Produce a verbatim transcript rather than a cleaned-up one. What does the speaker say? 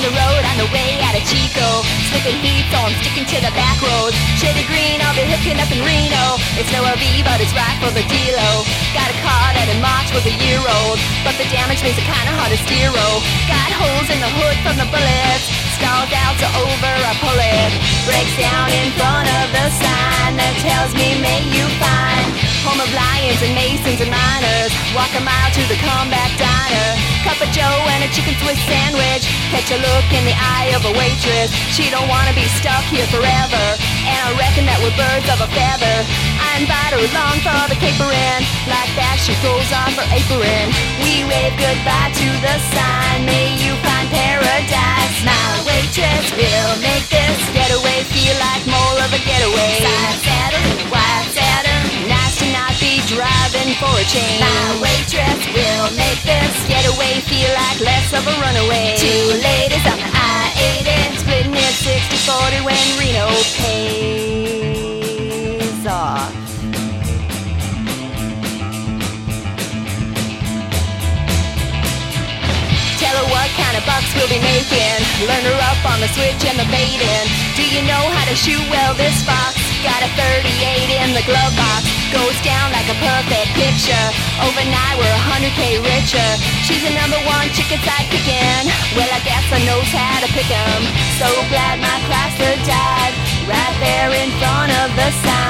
the road on the way out of Chico. Slipping heat, so I'm sticking to the back roads. Shady green, I'll be hooking up in Reno. It's no R V, but it's right for the dealo. Got a car that in March was a year old, but the damage makes it kinda hard to steer. Got holes in the hood from the bullets, stalls out so over I pull it. Breaks down in front of the sign that tells me may you find home of lions and masons and miners. Walk a mile to the comeback diner. Cup of joe and a chicken Swiss sandwich. Catch a look in the eye of a waitress. She don't wanna be stuck here forever, and I reckon that we're birds of a feather. I invite her along for the capering. Like that she throws on her apron. We wave goodbye to the sign. May you find paradise. My waitress will make this getaway feel like more of a getaway. Side saddle and a white Saturn. Nice to not be driving for a change. My waitress will make this getaway feel like less of a runaway. Two ladies on the I eighty, splitting it sixty forty when Reno pays off. Tell her what kind of bucks we'll be making. Learn her up on the switch and the baiting. Do you know how to shoot well this fox? Got a thirty-eight in the glove box. Goes down like a perfect picture. Overnight we're a hundred K richer. She's a number one chicken side pickin'. Well, I guess I knows how to pick 'em. So glad my Chrysler died right there in front of the sign.